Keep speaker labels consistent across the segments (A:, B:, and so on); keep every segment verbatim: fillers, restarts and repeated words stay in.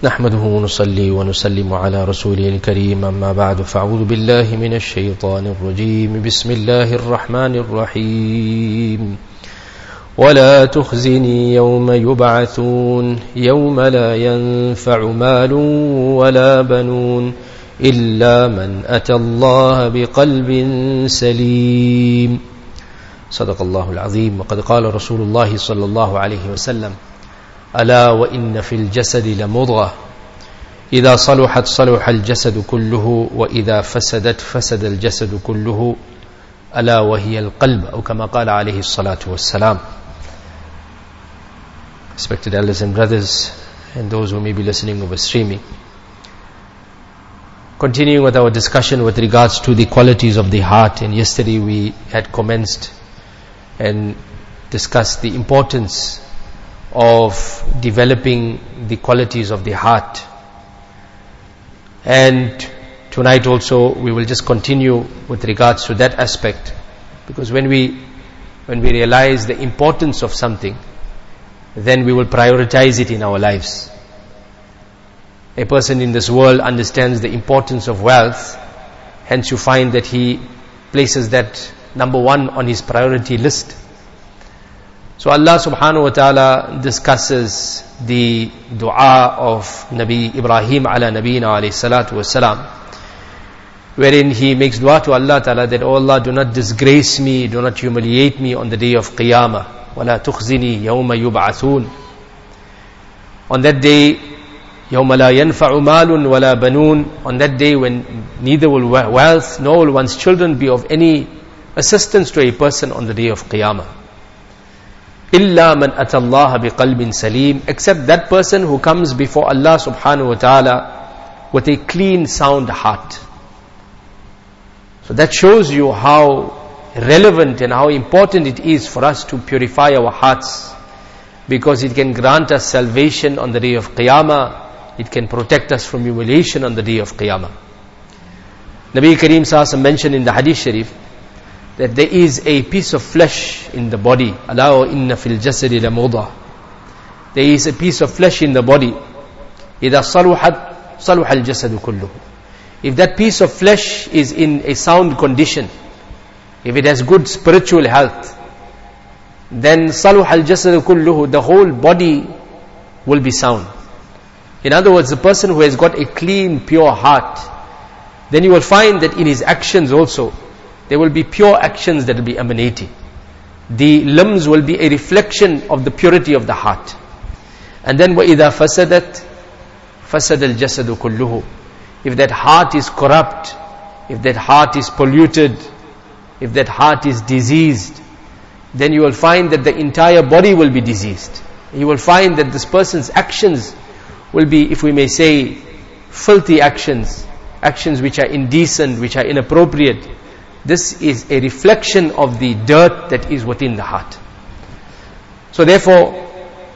A: نحمده ونصلي ونسلم على رسوله الكريم أما بعد فأعوذ بالله من الشيطان الرجيم بسم الله الرحمن الرحيم ولا تخزني يوم يبعثون يوم لا ينفع مال ولا بنون إلا من أتى الله بقلب سليم صدق الله العظيم. وقد قال رسول الله صلى الله عليه وسلم ألا وإن في الجسد لمضغة إذا صلحت صلح الجسد كله وإذا فسدت فسد الجسد كله ألا وهي القلب أو كما قال عليه الصلاة والسلام. Respected elders and brothers and those who may be listening over streaming, continuing with our discussion with regards to the qualities of the heart, and yesterday we had commenced and discussed the importance of developing the qualities of the heart. And tonight also we will just continue with regards to that aspect, because when we when we realize the importance of something, then we will prioritize it in our lives. A person in this world understands the importance of wealth, hence you find that he places that number one on his priority list. So Allah subhanahu wa ta'ala discusses the dua of Nabi Ibrahim ala Nabiyina alayhi salatu wasalam, wherein he makes dua to Allah ta'ala that, oh Allah, do not disgrace me, do not humiliate me on the day of Qiyamah. وَلَا تُخْزِنِي يَوْمَ يُبْعَثُونَ. On that day, يَوْمَ لَا يَنْفَعُ مَالٌ وَلَا بَنُونَ. On that day when neither will wealth nor will one's children be of any assistance to a person on the day of Qiyamah. إِلَّا مَنْ أَتَى اللَّهَ بِقَلْبٍ سَلِيمٍ. Except that person who comes before Allah subhanahu wa ta'ala with a clean, sound heart. So that shows you how relevant and how important it is for us to purify our hearts, because it can grant us salvation on the day of Qiyamah. It can protect us from humiliation on the day of Qiyamah. Nabi Kareem Sallallahu mentioned in the Hadith Sharif that there is a piece of flesh in the body. Ala wa inna fil jasadi la mudghah. There is a piece of flesh in the body. إِذَا صَلُحَتْ صَلُحَ الْجَسَدُ كُلُّهُ. If that piece of flesh is in a sound condition, if it has good spiritual health, then صَلُحَ الْجَسَدُ كُلُّهُ, the whole body will be sound. In other words, the person who has got a clean, pure heart, then you will find that in his actions also, there will be pure actions that will be emanating. The limbs will be a reflection of the purity of the heart. And then وَإِذَا فَسَدَتْ فَسَدَ الْجَسَدُ كُلُّهُ. If that heart is corrupt, if that heart is polluted, if that heart is diseased, then you will find that the entire body will be diseased. You will find that this person's actions will be, if we may say, filthy actions, actions which are indecent, which are inappropriate. This is a reflection of the dirt that is within the heart. So therefore,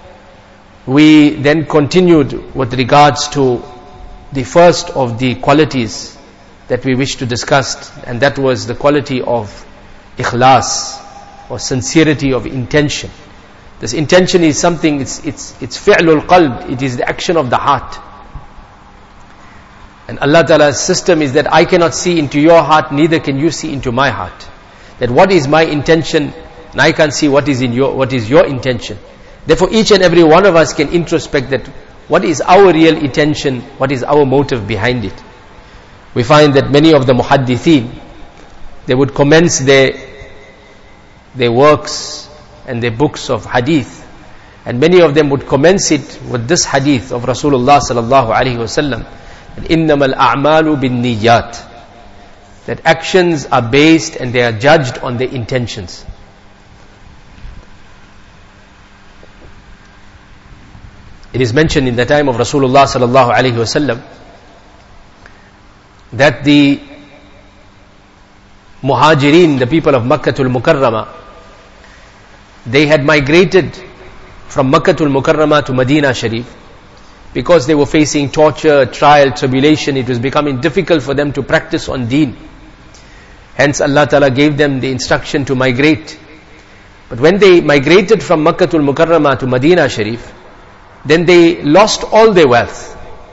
A: we then continued with regards to the first of the qualities that we wish to discuss, and that was the quality of ikhlas, or sincerity of intention. This intention is something, it's it's it's fi'lul qalb, it is the action of the heart. And Allah Ta'ala's system is that I cannot see into your heart, neither can you see into my heart. That what is my intention, and I can't see what is in your what is your intention. Therefore each and every one of us can introspect that what is our real intention, what is our motive behind it. We find that many of the muhaddithin, they would commence their their works and their books of hadith, and many of them would commence it with this hadith of Rasulullah sallallahu alaihi wasallam, إِنَّمَا الْأَعْمَالُ بِالنِّيَّاتِ, that actions are based and they are judged on their intentions. It is mentioned in the time of Rasulullah sallallahu alaihi wasallam that the Muhajirin, the people of Makkatul Mukarramah, they had migrated from Makkatul Mukarramah to Medina Sharif because they were facing torture, trial, tribulation. It was becoming difficult for them to practice on deen. Hence Allah Ta'ala gave them the instruction to migrate. But when they migrated from Makkatul Mukarramah to Medina Sharif, then they lost all their wealth.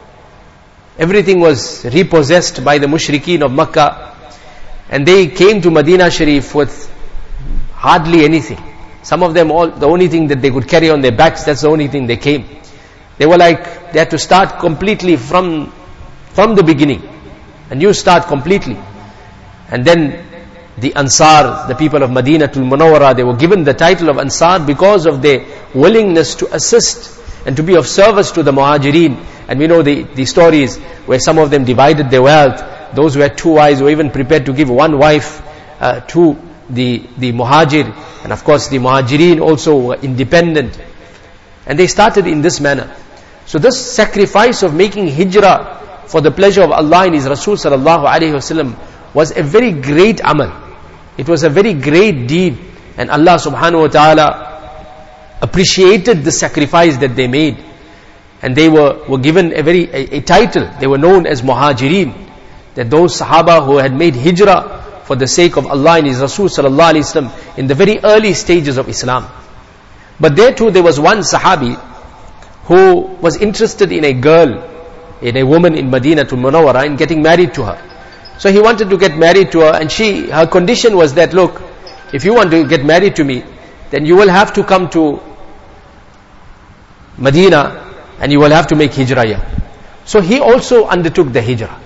A: Everything was repossessed by the mushrikeen of Makkah. And they came to Medina Sharif with hardly anything. Some of them, all the only thing that they could carry on their backs, that's the only thing they came. They were like, they had to start completely from, from the beginning. A new start completely. And then the Ansar, the people of Madinatul Munawwara, they were given the title of Ansar because of their willingness to assist and to be of service to the Muhajirin. And we know the, the stories where some of them divided their wealth. Those who had two wives were even prepared to give one wife uh, to the, the Muhajir. And of course the Muhajirin also were independent. And they started in this manner. So this sacrifice of making hijrah for the pleasure of Allah and His Rasul sallallahu alaihi wasallam was a very great amal. It was a very great deed, and Allah subhanahu wa ta'ala appreciated the sacrifice that they made. And they were, were given a very a, a title. They were known as Muhajirin, that those Sahaba who had made hijrah for the sake of Allah and His Rasul sallallahu alaihi wasallam in the very early stages of Islam. But there too there was one Sahabi who was interested in a girl, in a woman in Madinatul Munawwara, and getting married to her. So he wanted to get married to her, and she, her condition was that, look, if you want to get married to me, then you will have to come to Medina, and you will have to make hijrah here. So he also undertook the hijrah.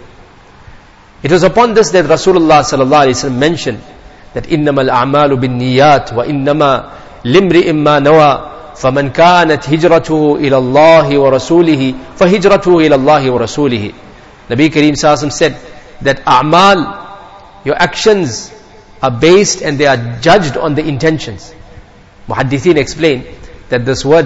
A: It was upon this that Rasulullah sallallahu alaihi wasallam mentioned that innamal a'malu bin niyat wa innama limri'in ma nawa faman kanat hijratuhu ila Allah wa rasulihi fa hijratuhu ila Allah wa rasulihi. Nabi Kareem sallallahu alaihi wasallam said that a'mal, your actions are based and they are judged on the intentions. Muhaddithin explain that this word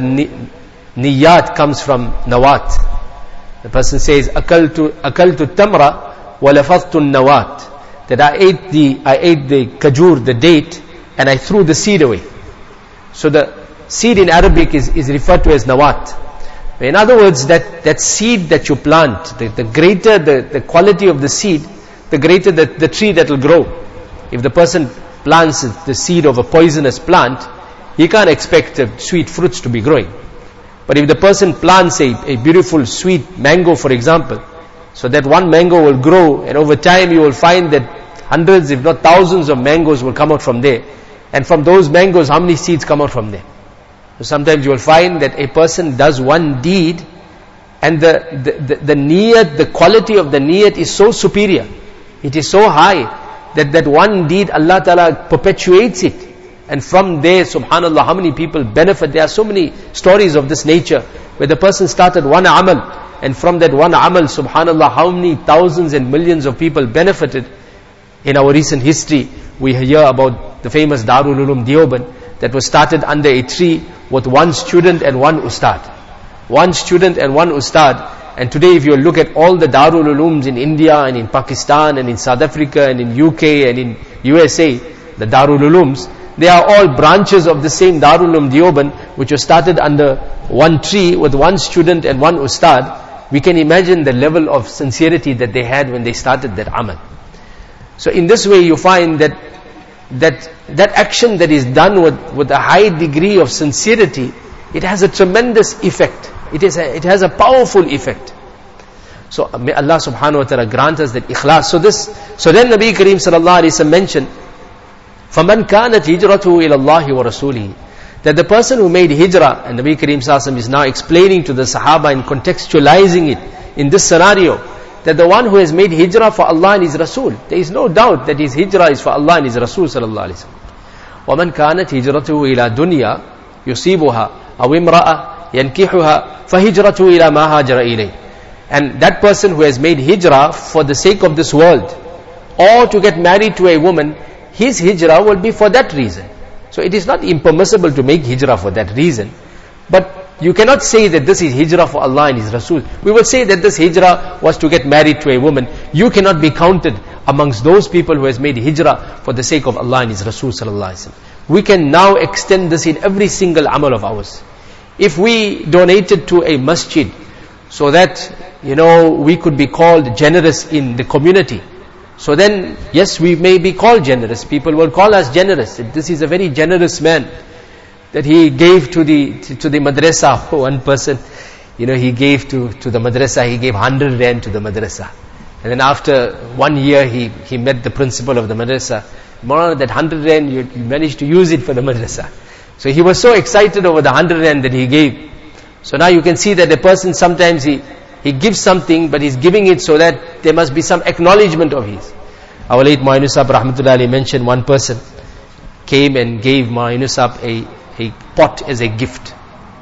A: niyat comes from nawat. The person says akaltu akaltu tamra wa lafadtu nawat, that I ate the I ate the kajur, the date, and I threw the seed away. So the seed in Arabic is, is referred to as nawat. In other words, that, that seed that you plant, the, the greater the, the quality of the seed, the greater the, the tree that will grow. If the person plants the seed of a poisonous plant, he can't expect the sweet fruits to be growing. But if the person plants a, a beautiful sweet mango, for example, so that one mango will grow, and over time you will find that hundreds if not thousands of mangoes will come out from there. And from those mangoes, how many seeds come out from there? So sometimes you will find that a person does one deed, and the, the, the, the niyat, the quality of the niyat is so superior, it is so high, that that one deed Allah Ta'ala perpetuates it. And from there, subhanallah, how many people benefit. There are so many stories of this nature, where the person started one amal, and from that one amal, subhanallah, how many thousands and millions of people benefited. In our recent history, we hear about the famous Darul Ulum Deoband, that was started under a tree with one student and one ustad. One student and one ustad. And today if you look at all the Darul Ulums in India and in Pakistan and in South Africa and in U K and in U S A, the Darul Ulums, they are all branches of the same Darul Ulum Deoband, which was started under one tree with one student and one ustad. We can imagine the level of sincerity that they had when they started that amal. So in this way you find that that that action that is done with, with a high degree of sincerity, it has a tremendous effect. It is a, it has a powerful effect. So may Allah subhanahu wa ta'ala grant us that ikhlas. So this, so then Nabi Kareem sallallahu alayhi wa sallam mentioned, فَمَنْ كَانَتْ هِجْرَتُهُ إِلَى اللَّهِ وَرَسُولِهِ, that the person who made hijrah, and Nabi Kareem sallallahu alayhi wa sallam is now explaining to the Sahaba and contextualizing it in this scenario, that the one who has made hijrah for Allah and His Rasul, there is no doubt that his hijrah is for Allah and His Rasul sallallahu alayhi wa sallam. وَمَنْ كَانَتْ هِجْرَتُهُ إِلَى دُنْيَا يُصِيبُهَا أَوْ إِمْرَأَةٍ يَنْكِحُهَا فَهِجْرَتُهُ إِلَى مَا هَاجَرَ إِلَيْهِ. And that person who has made hijrah for the sake of this world, or to get married to a woman, his hijrah will be for that reason. So it is not impermissible to make hijrah for that reason. But you cannot say that this is hijrah for Allah and His Rasul. We will say that this hijrah was to get married to a woman. You cannot be counted amongst those people who has made hijrah for the sake of Allah and His Rasul sallallahu alaihi wasallam. We can now extend this in every single amal of ours. If we donated to a masjid, so that, you know, we could be called generous in the community, so then, yes, we may be called generous. People will call us generous. This is a very generous man, that he gave to the to the madrasa. One person, you know, he gave to, to the madrasa, he gave one hundred rand to the madrasa. And then after one year, he, he met the principal of the madrasa. Maulana, that one hundred rand, you, you managed to use it for the madrasa. So he was so excited over the one hundred rand that he gave. So now you can see that a person sometimes he, he gives something, but he's giving it so that there must be some acknowledgement of his. Our late Ma'in Sahib Rahmatullah Ali mentioned one person came and gave Ma'in Sahib a, a pot as a gift.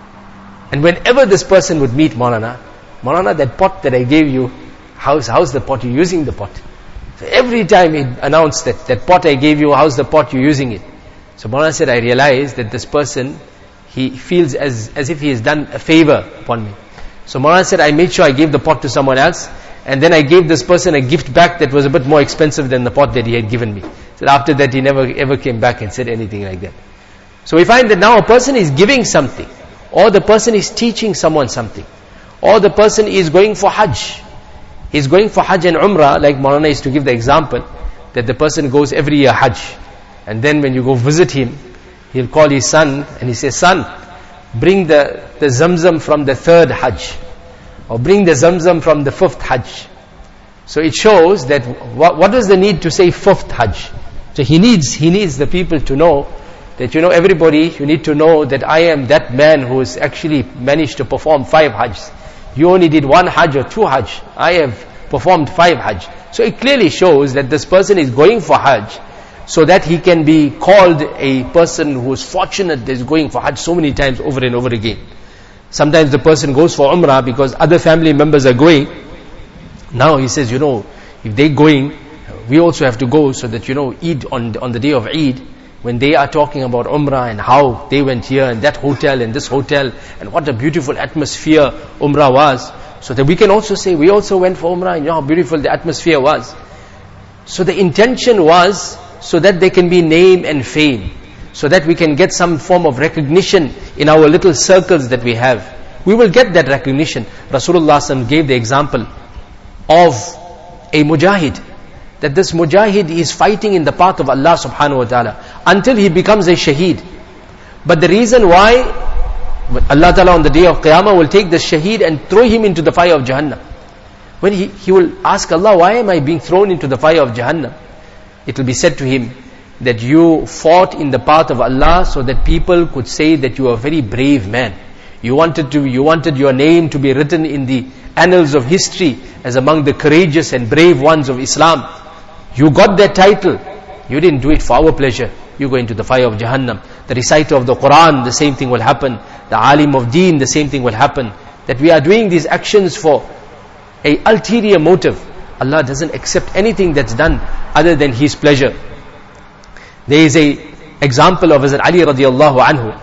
A: And whenever this person would meet Maulana, Maulana, that pot that I gave you, how's, how's the pot? You're using the pot. So every time he announced that, that pot I gave you, how's the pot? You're using it. So Maulana said, I realized that this person, he feels as, as if he has done a favor upon me. So Maulana said, I made sure I gave the pot to someone else, and then I gave this person a gift back that was a bit more expensive than the pot that he had given me. So after that, he never ever came back and said anything like that. So we find that now a person is giving something, or the person is teaching someone something, or the person is going for Hajj. He's going for Hajj and Umrah, like Maulana used to give the example, that the person goes every year Hajj. And then when you go visit him, he'll call his son, and he says, son, bring the, the Zamzam from the third Hajj, or bring the Zamzam from the fifth Hajj. So it shows that what, what is the need to say fifth Hajj? So he needs, he needs the people to know that, you know, everybody, you need to know that I am that man who has actually managed to perform five Hajjs. You only did one Hajj or two Hajj. I have performed five Hajj. So it clearly shows that this person is going for Hajj so that he can be called a person who is fortunate that is going for Hajj so many times over and over again. Sometimes the person goes for Umrah because other family members are going. Now he says, you know, if they're going, we also have to go, so that, you know, Eid, on, on the day of Eid, when they are talking about Umrah and how they went here and that hotel and this hotel and what a beautiful atmosphere Umrah was, so that we can also say we also went for Umrah and you know how beautiful the atmosphere was. So the intention was so that there can be name and fame, so that we can get some form of recognition in our little circles that we have. We will get that recognition. Rasulullah sallallahu alaihi wasallam gave the example of a mujahid, that this mujahid is fighting in the path of Allah subhanahu wa ta'ala until he becomes a shaheed. But the reason why Allah ta'ala on the day of Qiyamah will take the shaheed and throw him into the fire of Jahannam. When he, he will ask Allah, why am I being thrown into the fire of Jahannam? It will be said to him that you fought in the path of Allah so that people could say that you are a very brave man. You wanted to, you wanted your name to be written in the annals of history as among the courageous and brave ones of Islam. You got that title. You didn't do it for our pleasure. You go into the fire of Jahannam. The reciter of the Quran, the same thing will happen. The alim of deen, the same thing will happen. That we are doing these actions for a ulterior motive. Allah doesn't accept anything that's done other than His pleasure. There is a example of Hazrat Ali radiallahu anhu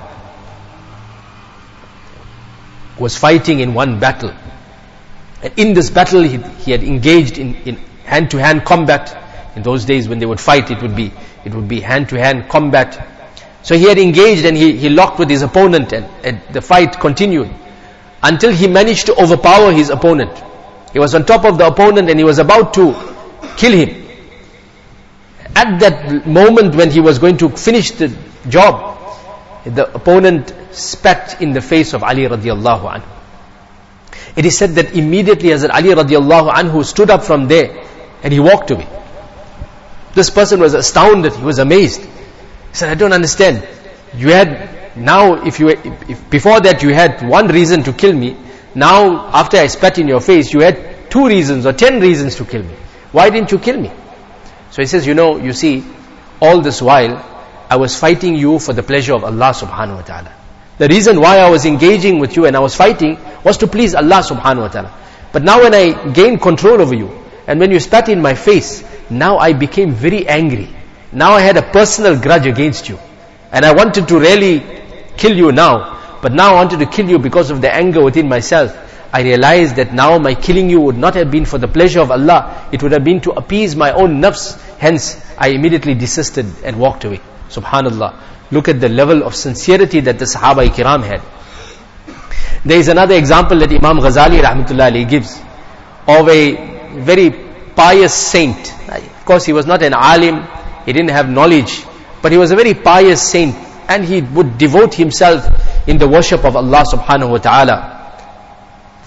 A: was fighting in one battle. And in this battle he, he had engaged in, in hand-to-hand combat. In those days when they would fight, it would be it would be hand-to-hand combat. So he had engaged and he, he locked with his opponent, and, and the fight continued until he managed to overpower his opponent. He was on top of the opponent and he was about to kill him. At that moment when he was going to finish the job, the opponent spat in the face of Ali radiallahu anhu. It is said that immediately Hazrat Ali radiallahu anhu stood up from there and he walked away. This person was astounded, he was amazed. He said, I don't understand. You had, now if you, if before that you had one reason to kill me, now after I spat in your face, you had two reasons or ten reasons to kill me. Why didn't you kill me? So he says, you know, you see, all this while, I was fighting you for the pleasure of Allah subhanahu wa ta'ala. The reason why I was engaging with you and I was fighting was to please Allah subhanahu wa ta'ala. But now when I gained control over you, and when you spat in my face, now I became very angry. Now I had a personal grudge against you. And I wanted to really kill you now. But now I wanted to kill you because of the anger within myself. I realized that now my killing you would not have been for the pleasure of Allah. It would have been to appease my own nafs. Hence, I immediately desisted and walked away. Subhanallah. Look at the level of sincerity that the Sahaba-i-Kiram had. There is another example that Imam Ghazali rahmatullah alayhi gives of a very pious saint. Of course, he was not an alim, he didn't have knowledge, but he was a very pious saint, and he would devote himself in the worship of Allah subhanahu wa ta'ala.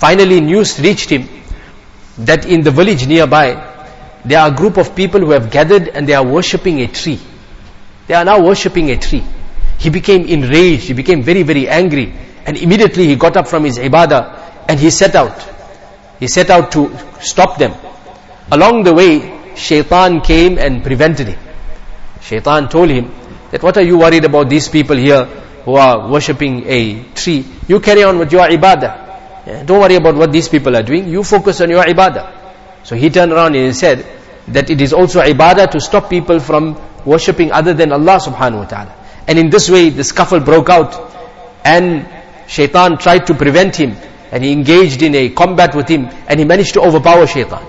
A: Finally news reached him that in the village nearby, there are a group of people who have gathered and they are worshipping a tree. They are now worshipping a tree. He became enraged, he became very, very angry, and immediately he got up from his ibadah and he set out. He set out to stop them. Along the way, Shaitan came and prevented him. Shaitan told him that, what are you worried about these people here who are worshipping a tree? You carry on with your ibadah. Yeah, don't worry about what these people are doing. You focus on your ibadah. So he turned around and he said that it is also ibadah to stop people from worshipping other than Allah subhanahu wa ta'ala. And in this way the scuffle broke out, and Shaitan tried to prevent him, and he engaged in a combat with him, and he managed to overpower Shaitan.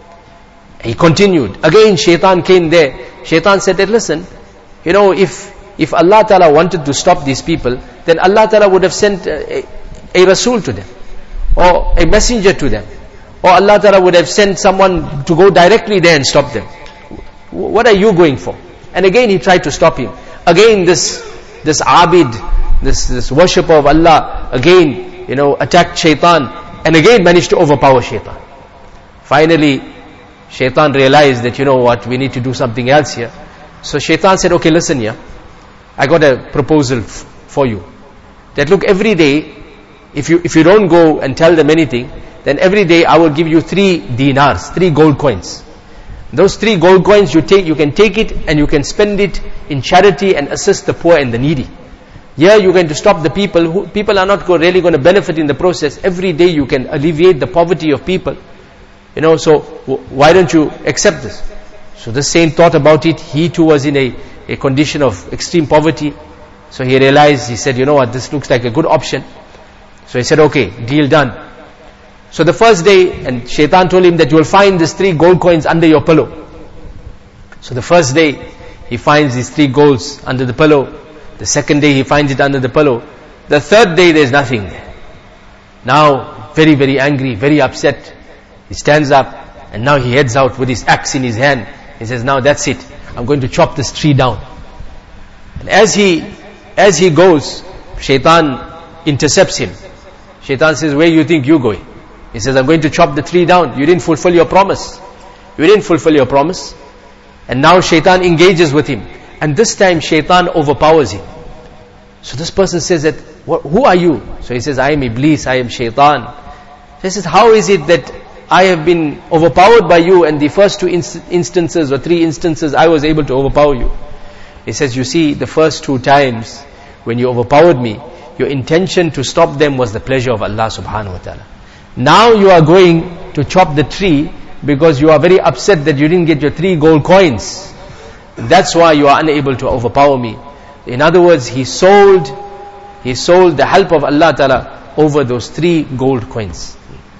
A: He continued. Again Shaitan came there. Shaitan said that, listen, you know, if if Allah Ta'ala wanted to stop these people, then Allah Ta'ala would have sent a, a, a Rasul to them, or a messenger to them, or Allah Ta'ala would have sent someone to go directly there and stop them. What are you going for? And again he tried to stop him. Again this this abid, this this worshipper of Allah, again, you know, attacked Shaitan, and again managed to overpower Shaitan. Finally Shaitan realized that, you know what, we need to do something else here. So Shaitan said, okay, listen here, I got a proposal f- for you. That look, every day, if you if you don't go and tell them anything, then every day I will give you three dinars, three gold coins. Those three gold coins, you take, you can take it and you can spend it in charity and assist the poor and the needy. Here you're going to stop the people who, people are not go, really going to benefit in the process. Every day you can alleviate the poverty of people. You know, so w- why don't you accept this? So the saint thought about it. He too was in a, a condition of extreme poverty. So he realized, he said, you know what, this looks like a good option. So he said, okay, deal done. So the first day, and Shaitan told him that you will find these three gold coins under your pillow. So the first day, he finds these three golds under the pillow. The second day, he finds it under the pillow. The third day, there is nothing there. Now, very, very angry, very upset, he stands up, and now he heads out with his axe in his hand. He says, now that's it. I'm going to chop this tree down. And as he, as he goes, Shaitan intercepts him. Shaitan says, where do you think you're going? He says, I'm going to chop the tree down. You didn't fulfill your promise. You didn't fulfill your promise. And now Shaitan engages with him. And this time Shaitan overpowers him. So this person says that, what, who are you? So he says, I am Iblis, I am Shaitan. So he says, how is it that I have been overpowered by you, and the first two inst- instances or three instances I was able to overpower you? He says, you see, the first two times when you overpowered me, your intention to stop them was the pleasure of Allah subhanahu wa ta'ala. Now you are going to chop the tree because you are very upset that you didn't get your three gold coins. That's why you are unable to overpower me. In other words, he sold, he sold the help of Allah Ta'ala over those three gold coins.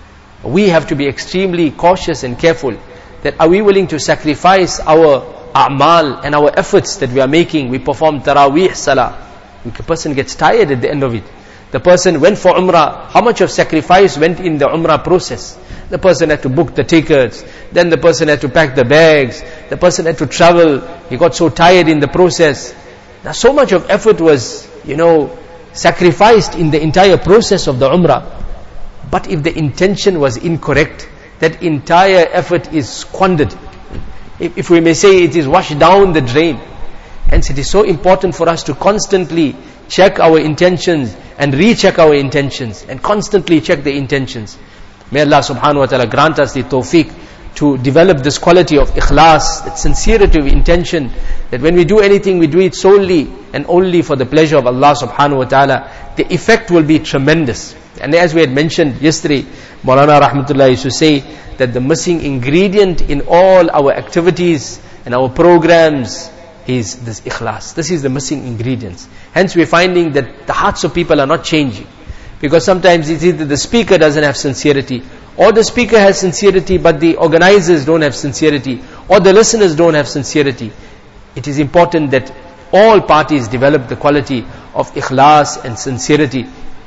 A: We have to be extremely cautious and careful that are we willing to sacrifice our a'mal and our efforts that we are making. We perform taraweeh salah. The person gets tired at the end of it. The person went for Umrah. How much of sacrifice went in the Umrah process? The person had to book the tickets. Then the person had to pack the bags. The person had to travel. He got so tired in the process. Now so much of effort was, you know, sacrificed in the entire process of the Umrah. But if the intention was incorrect, that entire effort is squandered. If, if we may say, it is washed down the drain. Hence it is so important for us to constantly check our intentions and recheck our intentions and constantly check the intentions. May Allah subhanahu wa ta'ala grant us the tawfiq to develop this quality of ikhlas, that sincerity of intention, that when we do anything, we do it solely and only for the pleasure of Allah subhanahu wa ta'ala. The effect will be tremendous. And as we had mentioned yesterday, Maulana Rahmatullah used to say that the missing ingredient in all our activities and our programs is this ikhlas. This is the missing ingredients. Hence we are finding that the hearts of people are not changing. Because sometimes it's either the speaker doesn't have sincerity, or the speaker has sincerity but the organizers don't have sincerity, or the listeners don't have sincerity. It is important that all parties develop the quality of ikhlas and sincerity.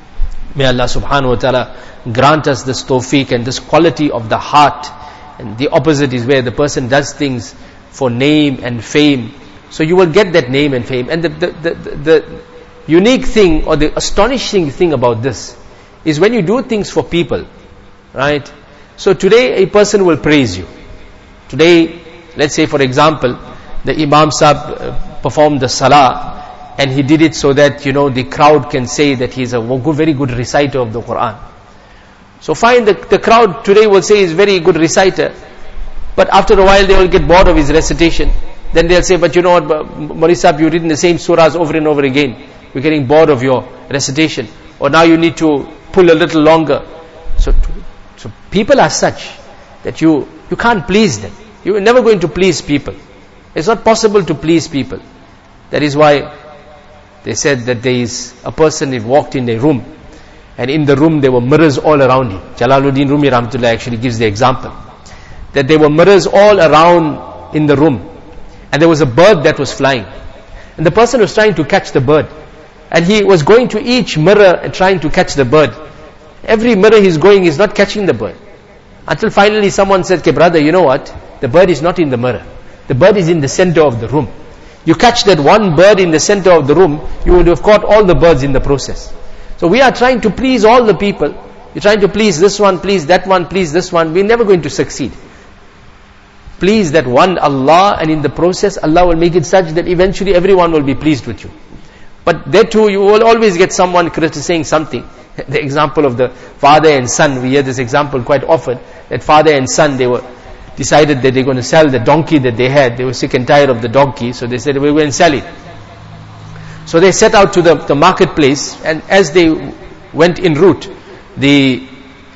A: May Allah subhanahu wa ta'ala grant us this tawfiq and this quality of the heart. And the opposite is where the person does things for name and fame. So you will get that name and fame. And the, the, the, the, the unique thing or the astonishing thing about this is when you do things for people, Right? So today a person will praise you. Today, let's say for example, the Imam Sahib uh, performed the Salah, and he did it so that, you know, the crowd can say that he's a good, very good reciter of the Quran. So fine, the, the crowd today will say he's a very good reciter, but after a while they will get bored of his recitation. Then they'll say, but you know what, Maulvi Sahib, you've written the same surahs over and over again. We're getting bored of your recitation. Or now you need to pull a little longer. So, so people are such that you, you can't please them. You are never going to please people. It's not possible to please people. That is why they said that there is a person who walked in a room, and in the room there were mirrors all around him. Jalaluddin Rumi Rahmatullah actually gives the example, that there were mirrors all around in the room, and there was a bird that was flying, and the person was trying to catch the bird, and he was going to each mirror and trying to catch the bird. Every mirror he's going, he's not catching the bird, until finally someone said, okay brother, you know what, the bird is not in the mirror, the bird is in the center of the room. You catch that one bird in the center of the room, you would have caught all the birds in the process. So we are trying to please all the people. You're trying to please this one, please that one, please this one. We're never going to succeed. Please that one Allah, and in the process Allah will make it such that eventually everyone will be pleased with you. But there too you will always get someone criticizing something. The example of the father and son, we hear this example quite often, that father and son, they were decided that they're going to sell the donkey that they had. They were sick and tired of the donkey, so they said, we're going to sell it. So they set out to the, the marketplace, and as they went en route, the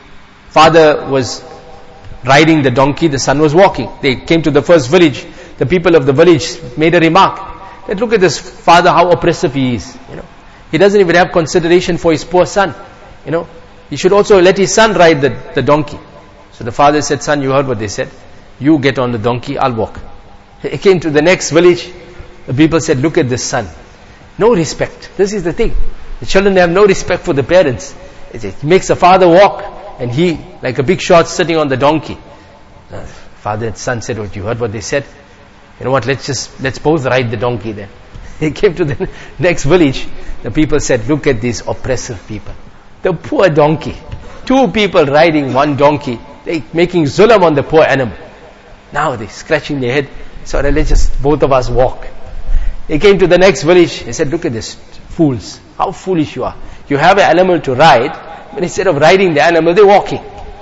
A: father was riding the donkey, the son was walking. They came to the first village. The people of the village made a remark that, look at this father, how oppressive he is. You know, he doesn't even have consideration for his poor son. You know, he should also let his son ride the, the donkey. So the father said, son, you heard what they said. You get on the donkey, I'll walk. He came to the next village. The people said, look at this son. No respect. This is the thing. The children have no respect for the parents. He makes the father walk, and he, like a big shot, sitting on the donkey. Uh, father and son said, what, you heard what they said? You know what, let's just, let's both ride the donkey then. He came to the next village. The people said, look at these oppressive people. The poor donkey. Two people riding one donkey. They making zulm on the poor animal. Now they're scratching their head. So let's just both of us walk. They came to the next village. They said, look at this, fools. How foolish you are. You have an animal to ride, but instead of riding the animal, they're walking.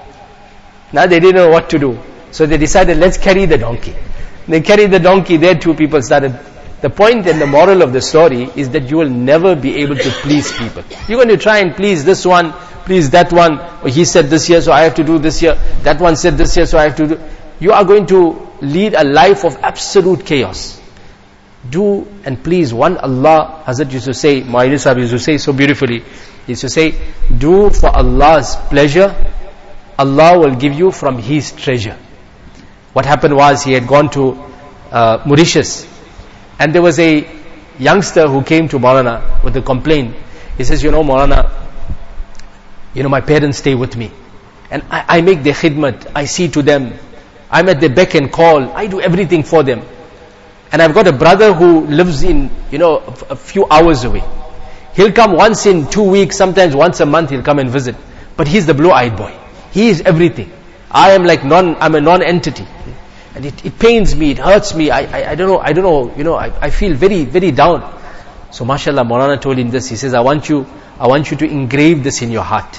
A: Now they didn't know what to do. So they decided, let's carry the donkey. They carried the donkey. There two people started. The point and the moral of the story is that you will never be able to please people. You're going to try and please this one, please that one. Or he said this here, so I have to do this here. That one said this here, so I have to do. You are going to lead a life of absolute chaos. Do and please one Allah. Hazrat used to say, Maulvi Sahib used to say so beautifully, he used to say, do for Allah's pleasure, Allah will give you from His treasure. What happened was, he had gone to uh, Mauritius, and there was a youngster who came to Maulana with a complaint. He says, you know Maulana, you know my parents stay with me, and I, I make their khidmat, I see to them, I'm at their beck and call, I do everything for them. And I've got a brother who lives in, you know, a, a few hours away. He'll come once in two weeks, sometimes once a month he'll come and visit. But he's the blue-eyed boy. He is everything. I am like non, I'm a non-entity. And it, it pains me, it hurts me, I, I, I don't know, I don't know, you know, I, I feel very, very down. So mashallah, Maulana told him this, he says, I want you, I want you to engrave this in your heart.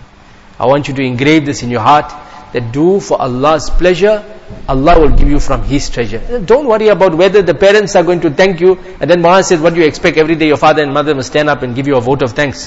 A: I want you to engrave this in your heart, that do for Allah's pleasure, Allah will give you from His treasure. Don't worry about whether the parents are going to thank you. And then Maulana says, what do you expect? Every day your father and mother must stand up and give you a vote of thanks.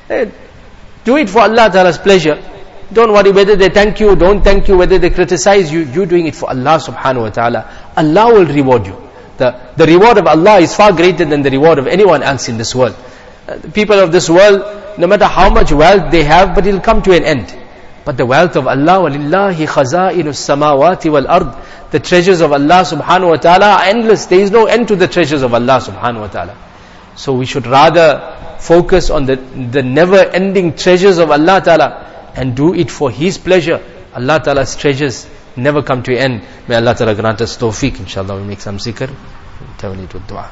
A: Do it for Allah Ta'ala's pleasure. Don't worry whether they thank you, don't thank you, whether they criticize you. You're doing it for Allah Subhanahu Wa Ta'ala. Allah will reward you. The, the reward of Allah is far greater than the reward of anyone else in this world. Uh, the people of this world, no matter how much wealth they have, but it'll come to an end. But the wealth of Allah, وَلِلَّهِ خَزَائِنُ السَّمَاوَاتِ وَالْأَرْضِ, the treasures of Allah Subhanahu Wa Ta'ala are endless. There is no end to the treasures of Allah Subhanahu Wa Ta'ala. So we should rather focus on the, the never-ending treasures of Allah Ta'ala and do it for His pleasure. Allah Ta'ala's treasures never come to an end. May Allah Ta'ala grant us tawfiq. Inshallah we'll make some zikr. Tawneet with dua.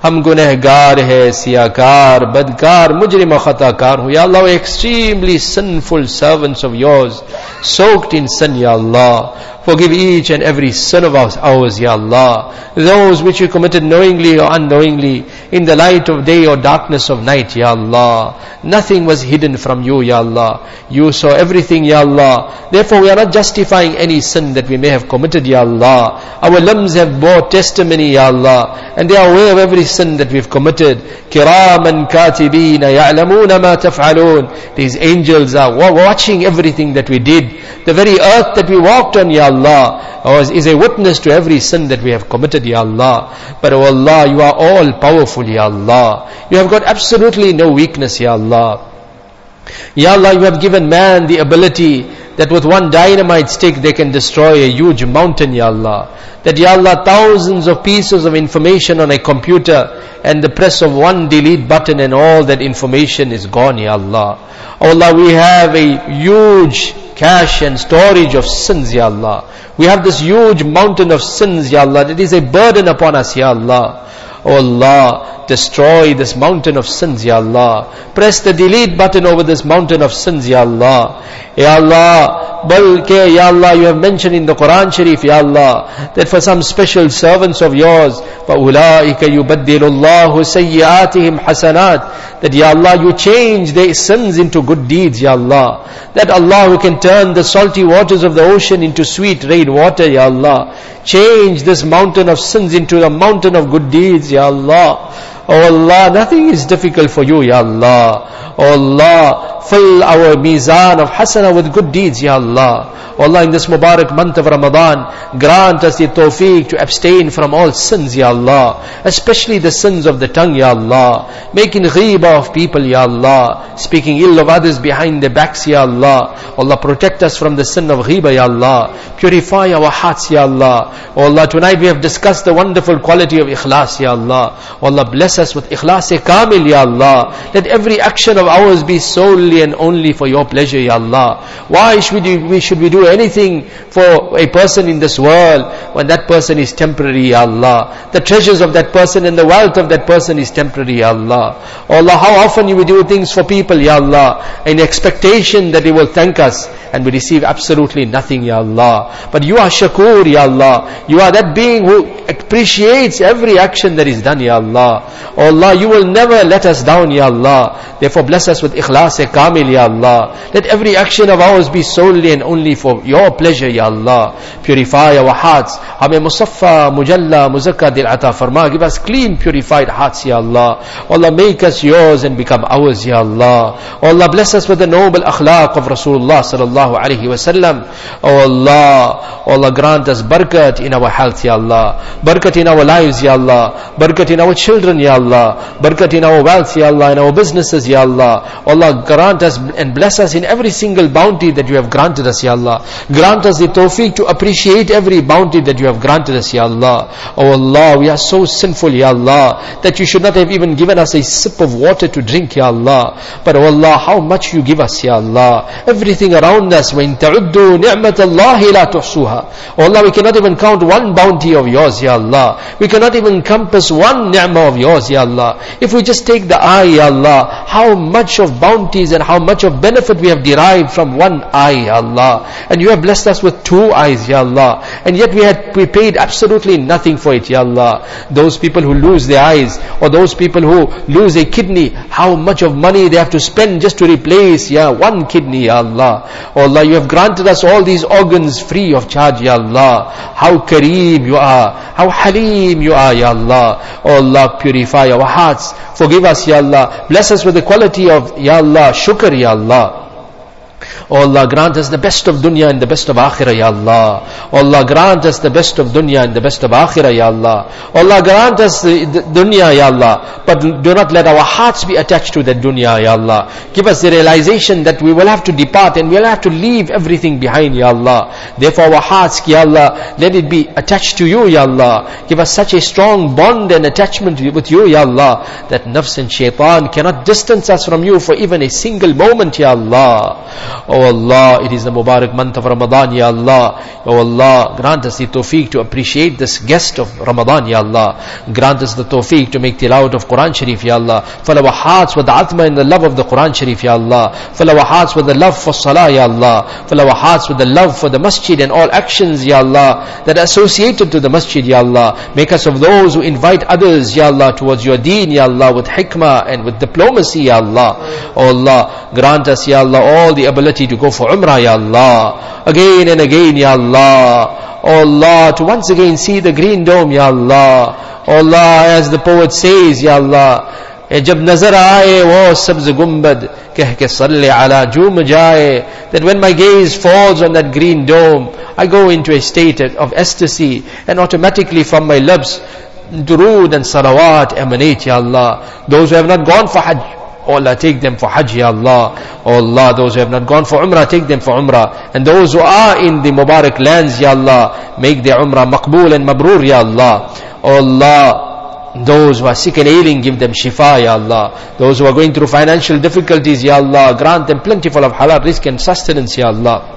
A: हम गुनहगार है, सियाकार, बदकार, mujrim khatakar hu. Ya Allah, we are extremely sinful servants of yours, soaked in sin, Ya Allah. Forgive each and every sin of ours, Ya Allah. Those which we committed knowingly or unknowingly, in the light of day or darkness of night, Ya Allah. Nothing was hidden from you, Ya Allah. You saw everything, Ya Allah. Therefore, we are not justifying any sin that we may have committed, Ya Allah. Our limbs have bore testimony, Ya Allah, and they are aware of every sin that we've committed. Kiraman katibina ya'lamuna ma taf'alun. These angels are watching everything that we did. The very earth that we walked on, Ya Allah, is a witness to every sin that we have committed, Ya Allah. But oh Allah, you are all powerful, Ya Allah. You have got absolutely no weakness, Ya Allah. Ya Allah, you have given man the ability that with one dynamite stick they can destroy a huge mountain, Ya Allah. That, Ya Allah, thousands of pieces of information on a computer, and the press of one delete button and all that information is gone, Ya Allah. Oh Allah, we have a huge cache and storage of sins, Ya Allah. We have this huge mountain of sins, Ya Allah. It is a burden upon us, Ya Allah. Oh Allah, destroy this mountain of sins, Ya Allah. Press the delete button over this mountain of sins, Ya Allah. Ya Allah, balke, Ya Allah, you have mentioned in the Quran Sharif, Ya Allah, that for some special servants of yours, فَأُولَٰئِكَ يُبَدِّلُ اللَّهُ سَيِّئَاتِهِمْ حَسَنَاتٍ, that, Ya Allah, you change their sins into good deeds, Ya Allah. That Allah, who can turn the salty waters of the ocean into sweet rain water, Ya Allah. Change this mountain of sins into a mountain of good deeds, Ya Allah. Oh Allah, nothing is difficult for you, Ya Allah. Oh Allah, fill our mizan of hasana with good deeds, Ya Allah. Oh Allah, in this Mubarak month of Ramadan, grant us the tawfiq to abstain from all sins, Ya Allah. Especially the sins of the tongue, Ya Allah. Making ghiba of people, Ya Allah. Speaking ill of others behind their backs, Ya Allah. Oh Allah, protect us from the sin of ghiba, Ya Allah. Purify our hearts, Ya Allah. Oh Allah, tonight we have discussed the wonderful quality of ikhlas, Ya Allah. Oh Allah, bless us with ikhlas kamil, Ya Allah. Let every action of ours be solely and only for your pleasure, Ya Allah. Why should we, we, should we do anything for a person in this world when that person is temporary, Ya Allah? The treasures of that person and the wealth of that person is temporary, Ya Allah. Oh Allah, how often you will do things for people, Ya Allah, in expectation that they will thank us, and we receive absolutely nothing, Ya Allah. But you are Shakur, Ya Allah. You are that being who appreciates every action that is done, Ya Allah. Oh Allah, you will never let us down, Ya Allah. Therefore bless us with ikhlas kamil, Ya Allah. Let every action of ours be solely and only for your pleasure, Ya Allah. Purify our hearts. Hame musaffa, mujalla, muzakka dil ata farma. Give us clean, purified hearts, Ya Allah. Oh Allah, make us yours and become ours, Ya Allah. Oh Allah, bless us with the noble akhlaq of Rasulullah sallallahu alaihi wasallam. Oh Allah, oh Allah, grant us barakat in our health, Ya Allah. Barakat in our lives, Ya Allah. Barakat in our children, Ya Allah. Barakat in our wealth, Ya Allah. In our businesses, Ya Allah. Oh Allah, grant us and bless us in every single bounty that you have granted us, Ya Allah. Grant us the tawfiq to appreciate every bounty that you have granted us, Ya Allah. Oh Allah, we are so sinful, Ya Allah, that you should not have even given us a sip of water to drink, Ya Allah. But oh Allah, how much you give us, Ya Allah. Everything around us, وَإِن تَعُدُّوا نِعْمَةَ اللَّهِ لَا تُحْصُوهَا. Oh Allah, we cannot even count one bounty of yours, Ya Allah. We cannot even compass one ni'mah of yours, Ya Allah. If we just take the eye, Ya Allah, how much of bounties and how much of benefit we have derived from one eye, Ya Allah. And you have blessed us with two eyes, Ya Allah. And yet we had we paid absolutely nothing for it, Ya Allah. Those people who lose their eyes, or those people who lose a kidney, how much of money they have to spend just to replace, ya, one kidney, Ya Allah. Oh Allah, you have granted us all these organs free of charge, Ya Allah. How Kareem you are, how Halim you are, Ya Allah. Oh Allah, purify our hearts, forgive us, Ya Allah. Bless us with the quality of, Ya Allah, shukr, Ya Allah. Oh Allah, grant us the best of dunya and the best of akhirah, Ya Allah. Oh Allah, grant us the best of dunya and the best of akhirah, Ya Allah. Oh Allah, grant us the, the dunya, Ya Allah. But do not let our hearts be attached to that dunya, Ya Allah. Give us the realization that we will have to depart and we will have to leave everything behind, Ya Allah. Therefore our hearts, Ya Allah, let it be attached to you, Ya Allah. Give us such a strong bond and attachment with you, Ya Allah, that nafs and shaitan cannot distance us from you for even a single moment, Ya Allah. Oh Oh Allah, it is the Mubarak month of Ramadan, Ya Allah. Oh Allah, grant us the tawfiq to appreciate this guest of Ramadan, Ya Allah. Grant us the tawfiq to make tilawat of Quran Sharif, Ya Allah. Fill our hearts with the atma and the love of the Quran Sharif, Ya Allah. Fill our hearts with the love for Salah, Ya Allah. Fill our hearts with the love for the masjid and all actions, Ya Allah, that are associated to the masjid, Ya Allah. Make us of those who invite others, Ya Allah, towards your deen, Ya Allah, with hikmah and with diplomacy, Ya Allah. Oh Allah, grant us, Ya Allah, all the ability to go for Umrah, Ya Allah, again and again, Ya Allah. Oh Allah, to once again see the green dome, Ya Allah. Oh Allah, as the poet says, Ya Allah, जब नजर आए वो सब्ज गुंबद कह के सल्ले अला झूम जाए, that when my gaze falls on that green dome, I go into a state of ecstasy, and automatically from my lips durood and salawat emanate, Ya Allah. Those who have not gone for Hajj, oh Allah, take them for Hajj, Ya Allah. Oh Allah, those who have not gone for Umrah, take them for Umrah. And those who are in the Mubarak lands, Ya Allah, make their Umrah maqbool and mabrur, Ya Allah. Oh Allah, those who are sick and ailing, give them shifa, Ya Allah. Those who are going through financial difficulties, Ya Allah, grant them plentiful of halal rizq and sustenance, Ya Allah.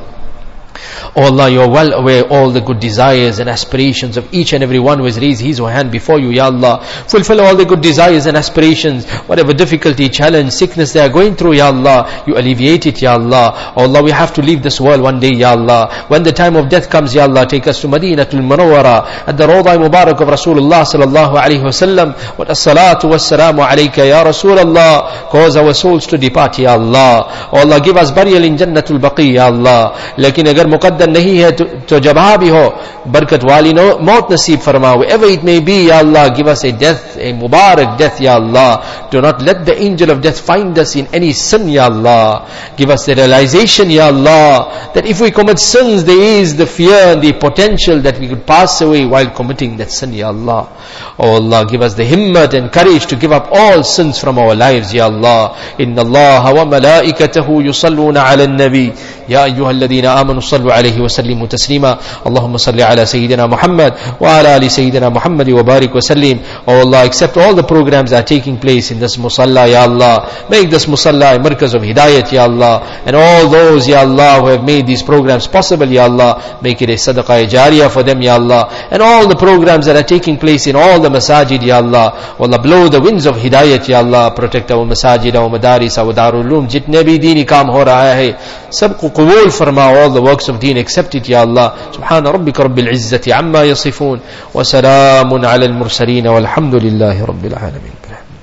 A: Oh Allah, you are well aware all the good desires and aspirations of each and every one who has raised his or her hand before you, Ya Allah. Fulfill all the good desires and aspirations. Whatever difficulty, challenge, sickness they are going through, Ya Allah, you alleviate it, Ya Allah. Oh Allah, we have to leave this world one day, Ya Allah. When the time of death comes, Ya Allah, take us to Madinatul Munawwara at the Rawda Mubarak of Rasulullah sallallahu alayhi wa sallam. Wa as-salatu was-salamu alayka ya Rasulullah. Cause our souls to depart, Ya Allah. Oh Allah, give us burial in Jannatul Baqi, Ya Allah. Lekin agar muqaddar नहीं है तो, तो जहाँ भी हो बरकत वाली मौत नसीब फरमा, wherever it may be, Ya Allah, give us a death, a Mubarak death, Ya Allah. Do not let the angel of death find us in any sin, Ya Allah. Give us the realization, Ya Allah, that if we commit sins, there is the fear and the potential that we could pass away while committing that sin, Ya Allah. Oh Allah, give us the himmat and courage to give up all sins from our lives, Ya Allah. Inna Allah wa malaikatahu yusalluna ala an-nabi ya ayyuhalladhina amanu sallu alayhi wa sallimu taslima. Allahumma salli ala Sayyidina Muhammad wa ala ali Sayyidina Muhammad wa barik wa sallim. Oh Allah, accept all the programs that are taking place in this musalla, Ya Allah. Make this musalla a markaz of hidayat, Ya Allah. And all those, Ya Allah, who have made these programs possible, Ya Allah, make it a sadaqah jariyah for them, Ya Allah. And all the programs that are taking place in all the masajid, Ya Allah. Oh Allah, blow the winds of hidayat, Ya Allah. Protect our masajid, our madaris, our darul uloom, jitne bhi deeni kaam ho raha hai, sabko qabul farma. All the works of deen, accept it, Ya Allah. Subhana rabbika rabbil izzati amma yasifun, wa salamun ala al-mursaleen, walhamdulillahi rabbil alamin.